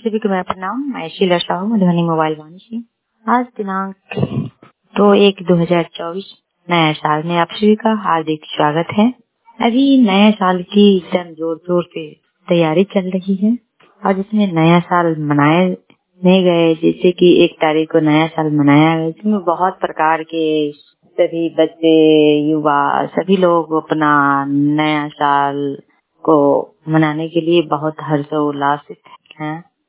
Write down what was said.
सभी को मैं प्रणाम। मैं शीला साहू, मधुबनी मोबाइल वाणी से। आज दिनांक 2/1/2024 नया साल में आप सभी का हार्दिक स्वागत है। अभी नया साल की एकदम जोर शोर से तैयारी चल रही है और जिसमें नया साल मनाए नहीं गए, जैसे कि 1 तारीख को नया साल मनाया गया, इसमें बहुत प्रकार के सभी बच्चे, युवा, सभी लोग अपना नया साल को मनाने के लिए बहुत हर्षोल्लासित हैं।